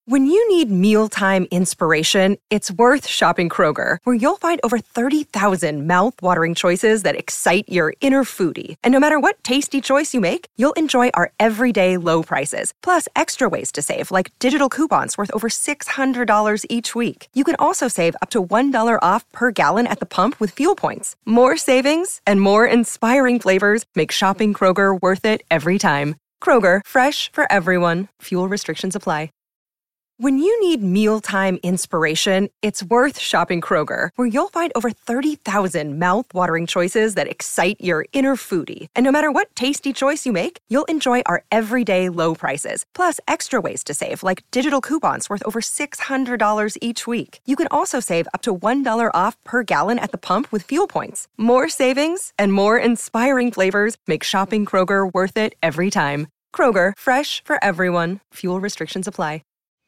When you need mealtime inspiration, it's worth shopping Kroger, where you'll find over 30,000 mouth-watering choices that excite your inner foodie. And no matter what tasty choice you make, you'll enjoy our everyday low prices, plus extra ways to save, like digital coupons worth over $600 each week. You can also save up to $1 off per gallon at the pump with fuel points. More savings and more inspiring flavors make shopping Kroger worth it every time. Kroger, fresh for everyone. Fuel restrictions apply. When you need mealtime inspiration, it's worth shopping Kroger, where you'll find over 30,000 mouth-watering choices that excite your inner foodie. And no matter what tasty choice you make, you'll enjoy our everyday low prices, plus extra ways to save, like digital coupons worth over $600 each week. You can also save up to $1 off per gallon at the pump with fuel points. More savings and more inspiring flavors make shopping Kroger worth it every time. Kroger, fresh for everyone. Fuel restrictions apply.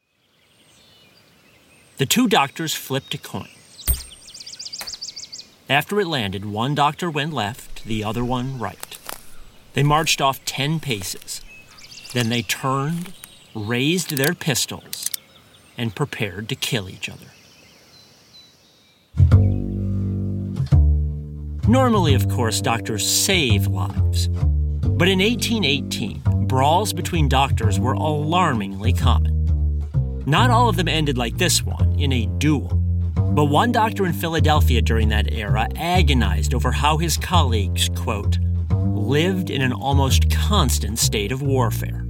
The two doctors flipped a coin. After it landed, one doctor went left, the other one right. They marched off 10 paces. Then they turned, raised their pistols, and prepared to kill each other. Normally, of course, doctors save lives. But in 1818, brawls between doctors were alarmingly common. Not all of them ended like this one, in a duel. But one doctor in Philadelphia during that era agonized over how his colleagues, quote, lived in an almost constant state of warfare.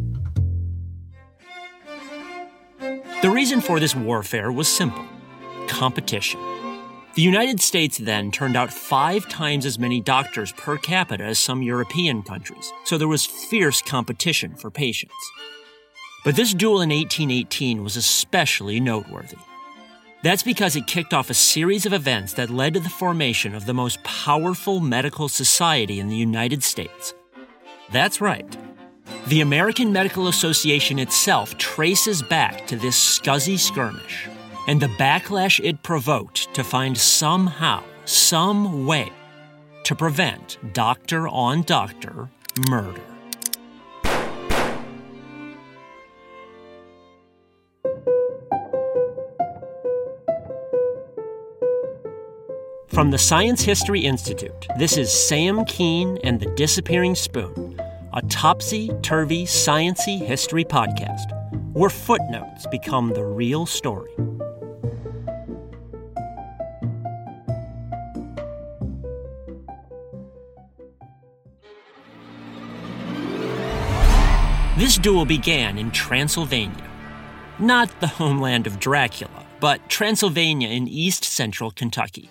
The reason for this warfare was simple: competition. The United States then turned out 5 times as many doctors per capita as some European countries, so there was fierce competition for patients. But this duel in 1818 was especially noteworthy. That's because it kicked off a series of events that led to the formation of the most powerful medical society in the United States. That's right. The American Medical Association itself traces back to this scuzzy skirmish and the backlash it provoked to find somehow, some way to prevent doctor-on-doctor murder. From the Science History Institute, this is Sam Keene and the Disappearing Spoon, a topsy-turvy, science-y history podcast, where footnotes become the real story. This duel began in Transylvania. Not the homeland of Dracula, but Transylvania in east-central Kentucky.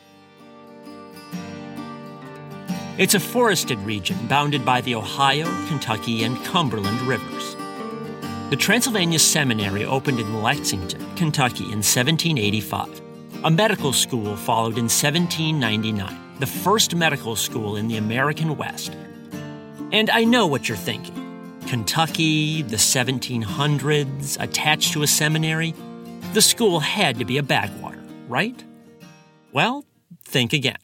It's a forested region bounded by the Ohio, Kentucky, and Cumberland rivers. The Transylvania Seminary opened in Lexington, Kentucky in 1785. A medical school followed in 1799, the first medical school in the American West. And I know what you're thinking. Kentucky, the 1700s, attached to a seminary? The school had to be a backwater, right? Well, think again.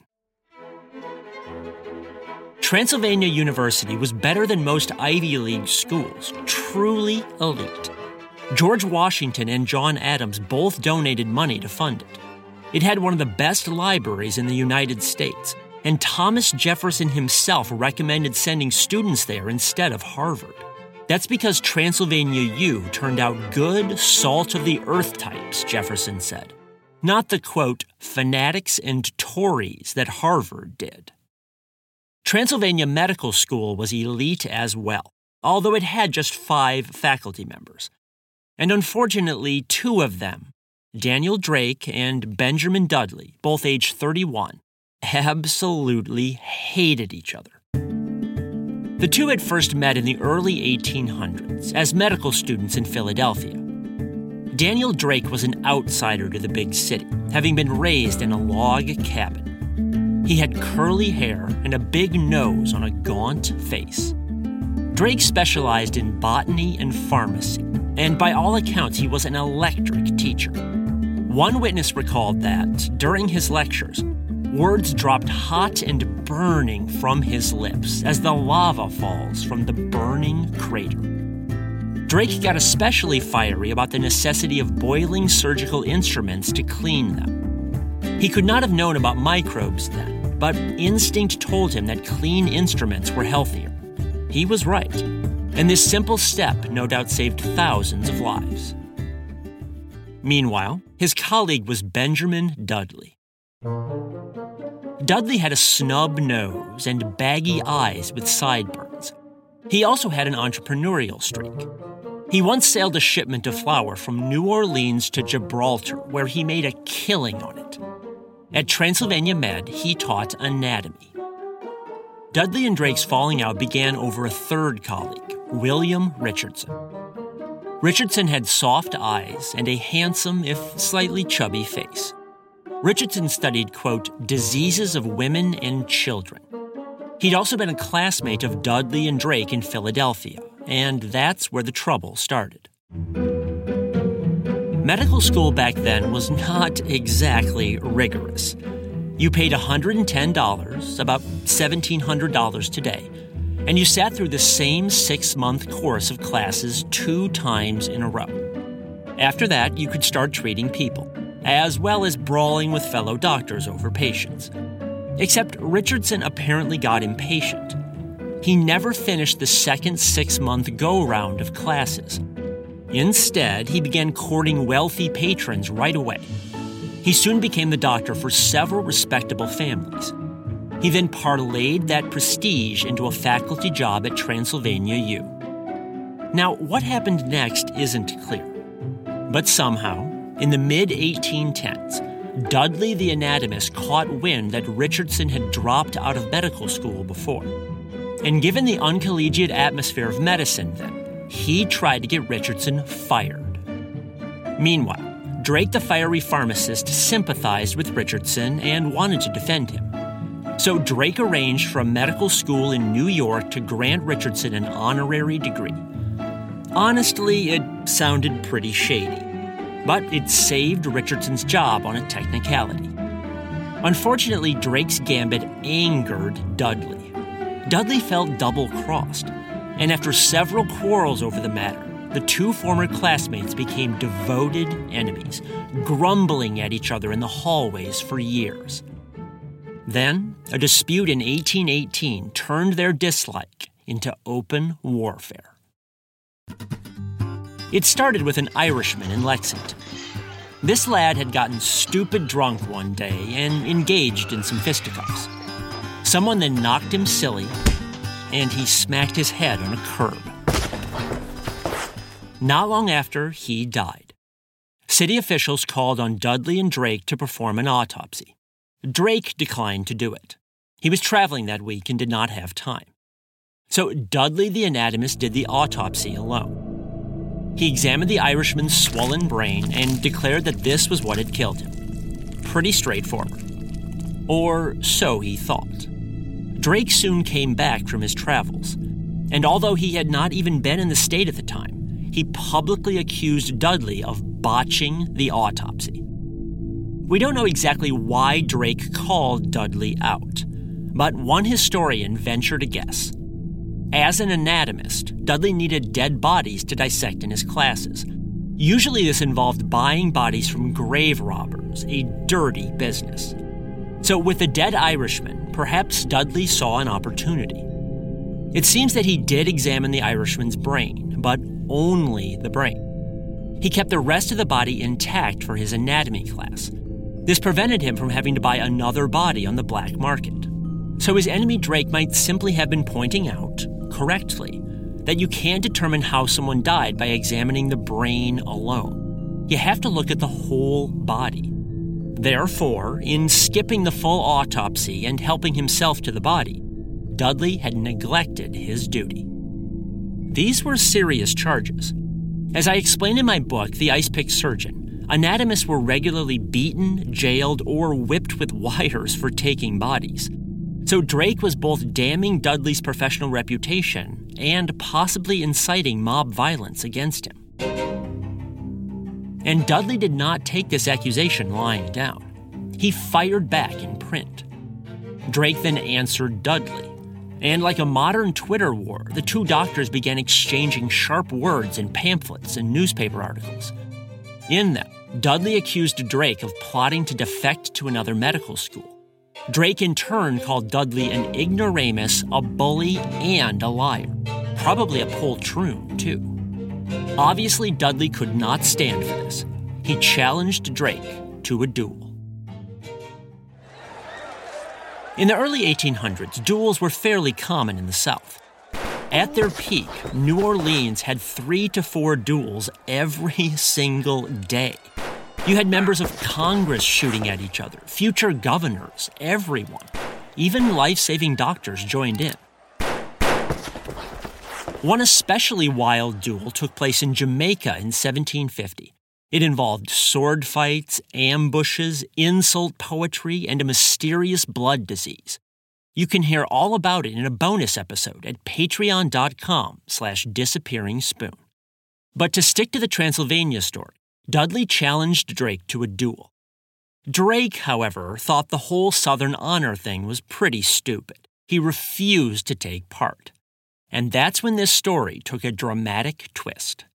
Transylvania University was better than most Ivy League schools, truly elite. George Washington and John Adams both donated money to fund it. It had one of the best libraries in the United States, and Thomas Jefferson himself recommended sending students there instead of Harvard. That's because Transylvania U turned out good, salt-of-the-earth types, Jefferson said. Not the, quote, fanatics and Tories that Harvard did. Transylvania Medical School was elite as well, although it had just 5 faculty members. And unfortunately, 2 of them, Daniel Drake and Benjamin Dudley, both aged 31, absolutely hated each other. The two had first met in the early 1800s as medical students in Philadelphia. Daniel Drake was an outsider to the big city, having been raised in a log cabin. He had curly hair and a big nose on a gaunt face. Drake specialized in botany and pharmacy, and by all accounts, he was an electric teacher. One witness recalled that, during his lectures, words dropped hot and burning from his lips as the lava falls from the burning crater. Drake got especially fiery about the necessity of boiling surgical instruments to clean them. He could not have known about microbes then, but instinct told him that clean instruments were healthier. He was right, and this simple step no doubt saved thousands of lives. Meanwhile, his colleague was Benjamin Dudley. Dudley had a snub nose and baggy eyes with sideburns. He also had an entrepreneurial streak. He once sailed a shipment of flour from New Orleans to Gibraltar, where he made a killing on it. At Transylvania Med, he taught anatomy. Dudley and Drake's falling out began over a third colleague, William Richardson. Richardson had soft eyes and a handsome, if slightly chubby, face. Richardson studied, quote, diseases of women and children. He'd also been a classmate of Dudley and Drake in Philadelphia, and that's where the trouble started. Medical school back then was not exactly rigorous. You paid $110, about $1,700 today, and you sat through the same 6-month course of classes 2 times in a row. After that, you could start treating people, as well as brawling with fellow doctors over patients. Except Richardson apparently got impatient. He never finished the second 6-month go-round of classes. Instead, he began courting wealthy patrons right away. He soon became the doctor for several respectable families. He then parlayed that prestige into a faculty job at Transylvania U. Now, what happened next isn't clear. But somehow, in the mid-1810s, Dudley the anatomist caught wind that Richardson had dropped out of medical school before. And given the uncollegiate atmosphere of medicine then, he tried to get Richardson fired. Meanwhile, Drake the fiery pharmacist sympathized with Richardson and wanted to defend him. So Drake arranged for a medical school in New York to grant Richardson an honorary degree. Honestly, it sounded pretty shady, but it saved Richardson's job on a technicality. Unfortunately, Drake's gambit angered Dudley. Dudley felt double-crossed, and after several quarrels over the matter, the 2 former classmates became devoted enemies, grumbling at each other in the hallways for years. Then, a dispute in 1818 turned their dislike into open warfare. It started with an Irishman in Lexington. This lad had gotten stupid drunk one day and engaged in some fisticuffs. Someone then knocked him silly, and he smacked his head on a curb. Not long after, he died. City officials called on Dudley and Drake to perform an autopsy. Drake declined to do it. He was traveling that week and did not have time. So Dudley the anatomist did the autopsy alone. He examined the Irishman's swollen brain and declared that this was what had killed him. Pretty straightforward. Or so he thought. Drake soon came back from his travels, and although he had not even been in the state at the time, he publicly accused Dudley of botching the autopsy. We don't know exactly why Drake called Dudley out, but one historian ventured to guess. As an anatomist, Dudley needed dead bodies to dissect in his classes. Usually this involved buying bodies from grave robbers, a dirty business. So with the dead Irishman, perhaps Dudley saw an opportunity. It seems that he did examine the Irishman's brain, but only the brain. He kept the rest of the body intact for his anatomy class. This prevented him from having to buy another body on the black market. So his enemy Drake might simply have been pointing out, correctly, that you can't determine how someone died by examining the brain alone. You have to look at the whole body. Therefore, in skipping the full autopsy and helping himself to the body, Dudley had neglected his duty. These were serious charges. As I explained in my book, The Ice-Pick Surgeon, anatomists were regularly beaten, jailed, or whipped with wires for taking bodies. So Drake was both damning Dudley's professional reputation and possibly inciting mob violence against him. And Dudley did not take this accusation lying down. He fired back in print. Drake then answered Dudley, And like a modern Twitter war, the two doctors began exchanging sharp words in pamphlets and newspaper articles. In them, Dudley accused Drake of plotting to defect to another medical school. Drake in turn called Dudley an ignoramus, a bully, and a liar. Probably a poltroon, too. Obviously, Dudley could not stand for this. He challenged Drake to a duel. In the early 1800s, duels were fairly common in the South. At their peak, New Orleans had 3 to 4 duels every single day. You had members of Congress shooting at each other, future governors, everyone. Even life-saving doctors joined in. One especially wild duel took place in Jamaica in 1750. It involved sword fights, ambushes, insult poetry, and a mysterious blood disease. You can hear all about it in a bonus episode at patreon.com/disappearingspoon. But to stick to the Transylvania story, Dudley challenged Drake to a duel. Drake, however, thought the whole Southern honor thing was pretty stupid. He refused to take part. And that's when this story took a dramatic twist.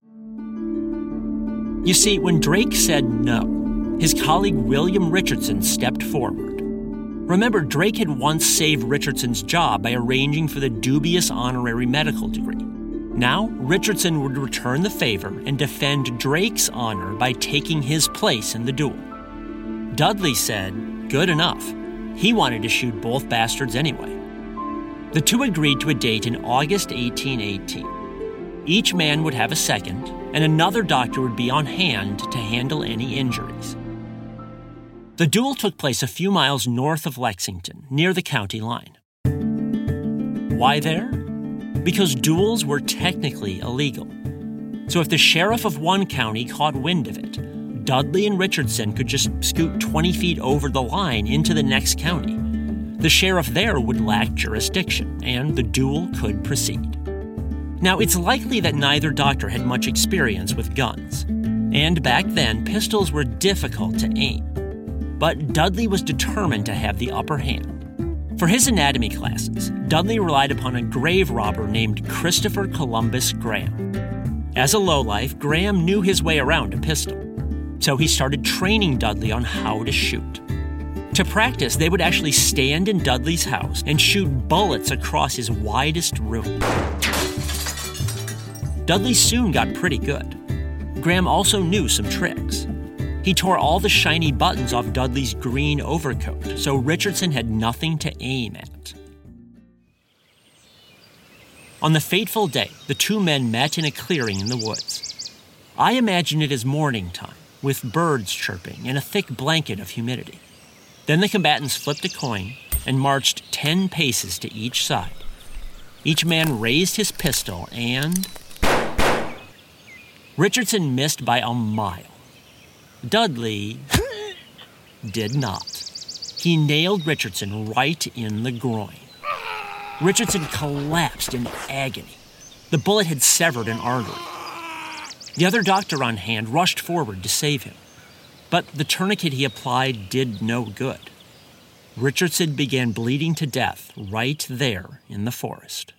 You see, when Drake said no, his colleague William Richardson stepped forward. Remember, Drake had once saved Richardson's job by arranging for the dubious honorary medical degree. Now, Richardson would return the favor and defend Drake's honor by taking his place in the duel. Dudley said, good enough. He wanted to shoot both bastards anyway. The two agreed to a date in August 1818. Each man would have a second, and another doctor would be on hand to handle any injuries. The duel took place a few miles north of Lexington, near the county line. Why there? Because duels were technically illegal. So if the sheriff of one county caught wind of it, Dudley and Richardson could just scoot 20 feet over the line into the next county. The sheriff there would lack jurisdiction, and the duel could proceed. Now, it's likely that neither doctor had much experience with guns, and back then, pistols were difficult to aim. But Dudley was determined to have the upper hand. For his anatomy classes, Dudley relied upon a grave robber named Christopher Columbus Graham. As a lowlife, Graham knew his way around a pistol, so he started training Dudley on how to shoot. To practice, they would actually stand in Dudley's house and shoot bullets across his widest room. Dudley soon got pretty good. Graham also knew some tricks. He tore all the shiny buttons off Dudley's green overcoat, so Richardson had nothing to aim at. On the fateful day, the two men met in a clearing in the woods. I imagine it as morning time, with birds chirping and a thick blanket of humidity. Then the combatants flipped a coin and marched 10 paces to each side. Each man raised his pistol and... Richardson missed by a mile. Dudley did not. He nailed Richardson right in the groin. Richardson collapsed in agony. The bullet had severed an artery. The other doctor on hand rushed forward to save him, but the tourniquet he applied did no good. Richardson began bleeding to death right there in the forest.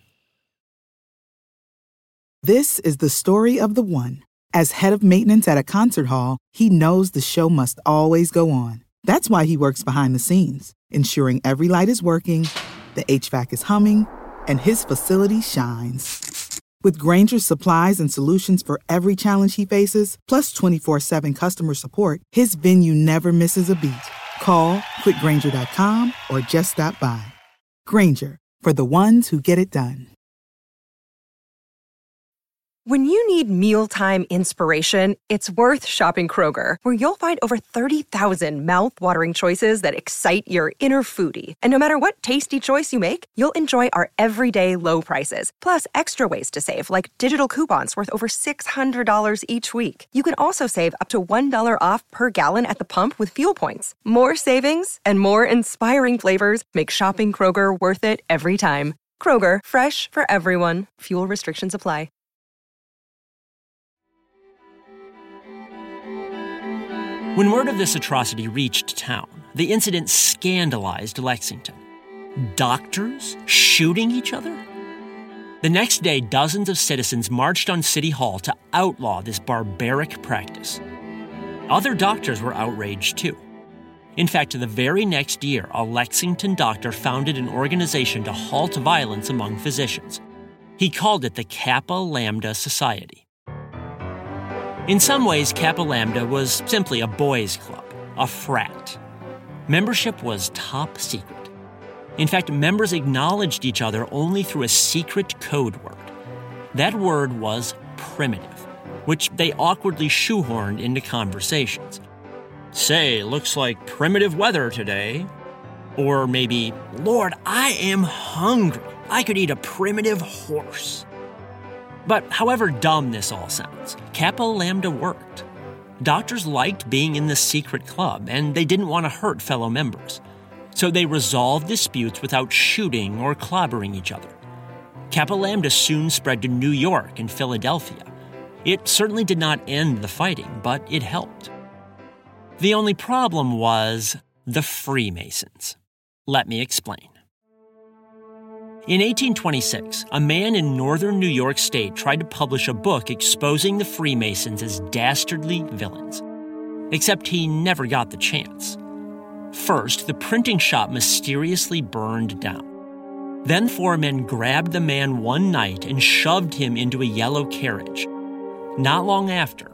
This is the story of the one. As head of maintenance at a concert hall, he knows the show must always go on. That's why he works behind the scenes, ensuring every light is working, the HVAC is humming, and his facility shines. With Grainger's supplies and solutions for every challenge he faces, plus 24/7 customer support, his venue never misses a beat. Call quickgrainger.com or just stop by. Grainger, for the ones who get it done. When you need mealtime inspiration, it's worth shopping Kroger, where you'll find over 30,000 mouth-watering choices that excite your inner foodie. And no matter what tasty choice you make, you'll enjoy our everyday low prices, plus extra ways to save, like digital coupons worth over $600 each week. You can also save up to $1 off per gallon at the pump with fuel points. More savings and more inspiring flavors make shopping Kroger worth it every time. Kroger, fresh for everyone. Fuel restrictions apply. When word of this atrocity reached town, the incident scandalized Lexington. Doctors shooting each other? The next day, dozens of citizens marched on City Hall to outlaw this barbaric practice. Other doctors were outraged too. In fact, the very next year, a Lexington doctor founded an organization to halt violence among physicians. He called it the Kappa Lambda Society. In some ways, Kappa Lambda was simply a boys' club, a frat. Membership was top secret. In fact, members acknowledged each other only through a secret code word. That word was primitive, which they awkwardly shoehorned into conversations. Say, looks like primitive weather today. Or maybe, Lord, I am hungry. I could eat a primitive horse. But however dumb this all sounds, Kappa Lambda worked. Doctors liked being in the secret club, and they didn't want to hurt fellow members. So they resolved disputes without shooting or clobbering each other. Kappa Lambda soon spread to New York and Philadelphia. It certainly did not end the fighting, but it helped. The only problem was the Freemasons. Let me explain. In 1826, a man in northern New York State tried to publish a book exposing the Freemasons as dastardly villains. Except he never got the chance. First, the printing shop mysteriously burned down. Then 4 men grabbed the man one night and shoved him into a yellow carriage. Not long after,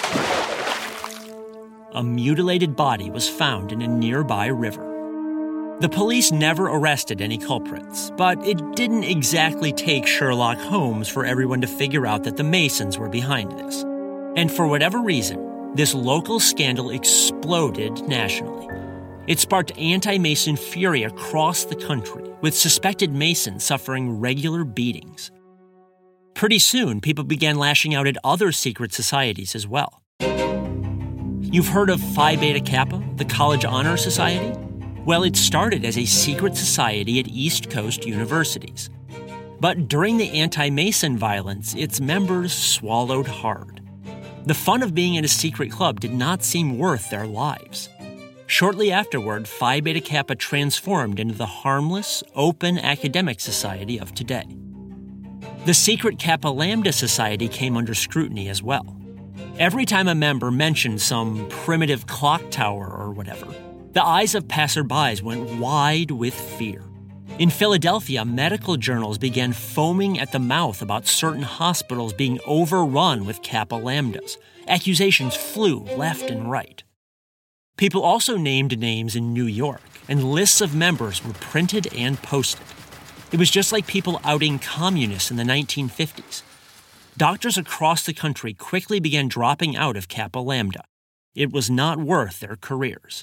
a mutilated body was found in a nearby river. The police never arrested any culprits, but it didn't exactly take Sherlock Holmes for everyone to figure out that the Masons were behind this. And for whatever reason, this local scandal exploded nationally. It sparked anti-Mason fury across the country, with suspected Masons suffering regular beatings. Pretty soon, people began lashing out at other secret societies as well. You've heard of Phi Beta Kappa, the College Honor Society? Well, it started as a secret society at East Coast universities. But during the anti-Mason violence, its members swallowed hard. The fun of being in a secret club did not seem worth their lives. Shortly afterward, Phi Beta Kappa transformed into the harmless, open academic society of today. The secret Kappa Lambda Society came under scrutiny as well. Every time a member mentioned some primitive clock tower or whatever, the eyes of passerbys went wide with fear. In Philadelphia, medical journals began foaming at the mouth about certain hospitals being overrun with Kappa Lambdas. Accusations flew left and right. People also named names in New York, and lists of members were printed and posted. It was just like people outing communists in the 1950s. Doctors across the country quickly began dropping out of Kappa Lambda. It was not worth their careers.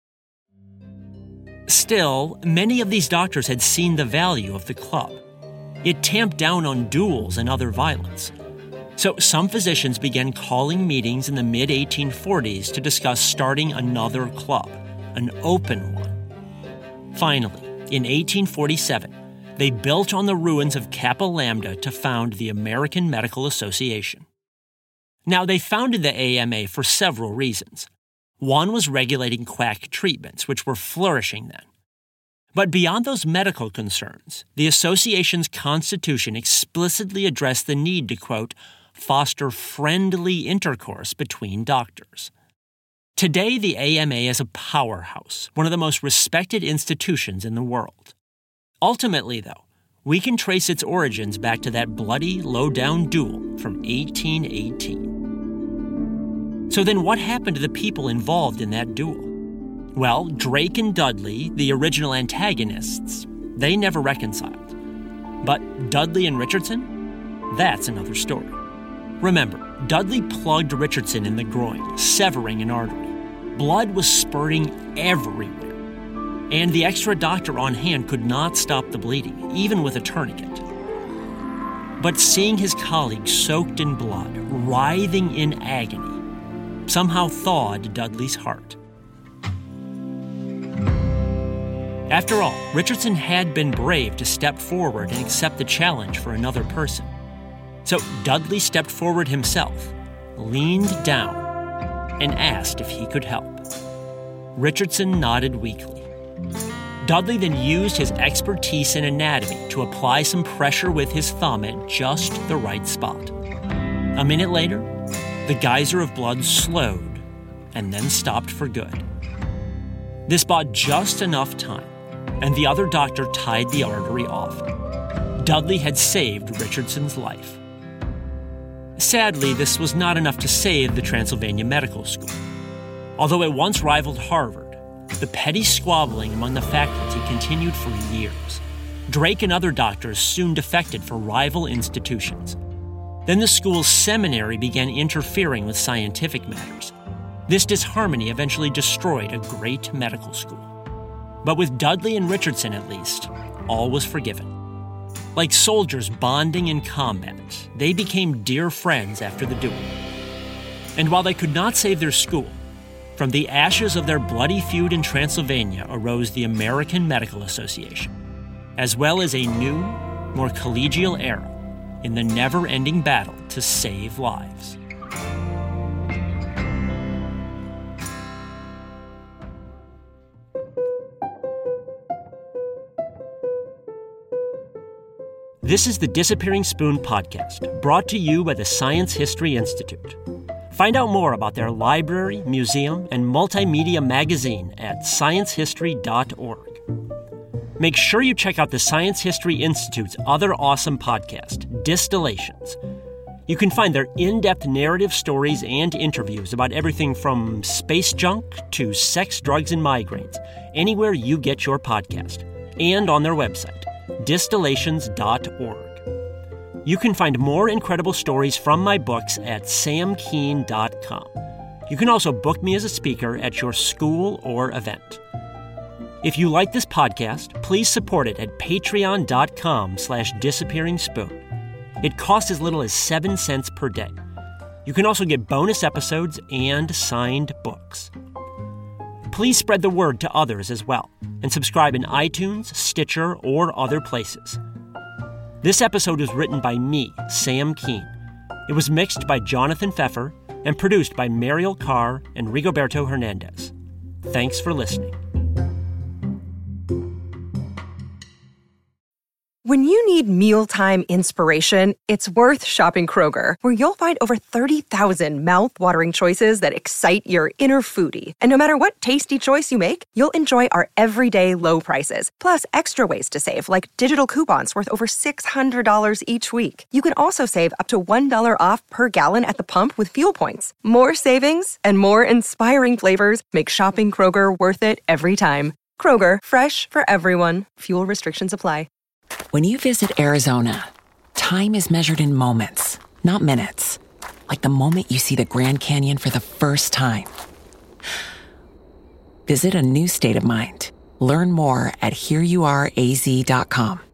Still, many of these doctors had seen the value of the club. It tamped down on duels and other violence. So some physicians began calling meetings in the mid-1840s to discuss starting another club, an open one. Finally, in 1847, they built on the ruins of Kappa Lambda to found the American Medical Association. Now, they founded the AMA for several reasons. One was regulating quack treatments, which were flourishing then. But beyond those medical concerns, the association's constitution explicitly addressed the need to, quote, foster friendly intercourse between doctors. Today, the AMA is a powerhouse, one of the most respected institutions in the world. Ultimately, though, we can trace its origins back to that bloody, low-down duel from 1818. So then what happened to the people involved in that duel? Well, Drake and Dudley, the original antagonists, they never reconciled. But Dudley and Richardson? That's another story. Remember, Dudley plugged Richardson in the groin, severing an artery. Blood was spurting everywhere. And the extra doctor on hand could not stop the bleeding, even with a tourniquet. But seeing his colleague soaked in blood, writhing in agony, somehow thawed Dudley's heart. After all, Richardson had been brave to step forward and accept the challenge for another person. So Dudley stepped forward himself, leaned down, and asked if he could help. Richardson nodded weakly. Dudley then used his expertise in anatomy to apply some pressure with his thumb at just the right spot. A minute later, the geyser of blood slowed and then stopped for good. This bought just enough time, and the other doctor tied the artery off. Dudley had saved Richardson's life. Sadly, this was not enough to save the Transylvania Medical School. Although it once rivaled Harvard, the petty squabbling among the faculty continued for years. Drake and other doctors soon defected for rival institutions. Then the school's seminary began interfering with scientific matters. This disharmony eventually destroyed a great medical school. But with Dudley and Richardson, at least, all was forgiven. Like soldiers bonding in combat, they became dear friends after the duel. And while they could not save their school, from the ashes of their bloody feud in Transylvania arose the American Medical Association, as well as a new, more collegial era in the never-ending battle to save lives. This is the Disappearing Spoon podcast, brought to you by the Science History Institute. Find out more about their library, museum, and multimedia magazine at sciencehistory.org. Make sure you check out the Science History Institute's other awesome podcast, Distillations. You can find their in-depth narrative stories and interviews about everything from space junk to sex, drugs, and migraines, anywhere you get your podcast, and on their website, distillations.org. You can find more incredible stories from my books at samkeen.com. You can also book me as a speaker at your school or event. If you like this podcast, please support it at patreon.com/disappearingspoon. It costs as little as 7 cents per day. You can also get bonus episodes and signed books. Please spread the word to others as well, and subscribe in iTunes, Stitcher, or other places. This episode was written by me, Sam Keen. It was mixed by Jonathan Pfeffer and produced by Mariel Carr and Rigoberto Hernandez. Thanks for listening. When you need mealtime inspiration, it's worth shopping Kroger, where you'll find over 30,000 mouth-watering choices that excite your inner foodie. And no matter what tasty choice you make, you'll enjoy our everyday low prices, plus extra ways to save, like digital coupons worth over $600 each week. You can also save up to $1 off per gallon at the pump with fuel points. More savings and more inspiring flavors make shopping Kroger worth it every time. Kroger, fresh for everyone. Fuel restrictions apply. When you visit Arizona, time is measured in moments, not minutes. Like the moment you see the Grand Canyon for the first time. Visit a new state of mind. Learn more at hereyouareaz.com.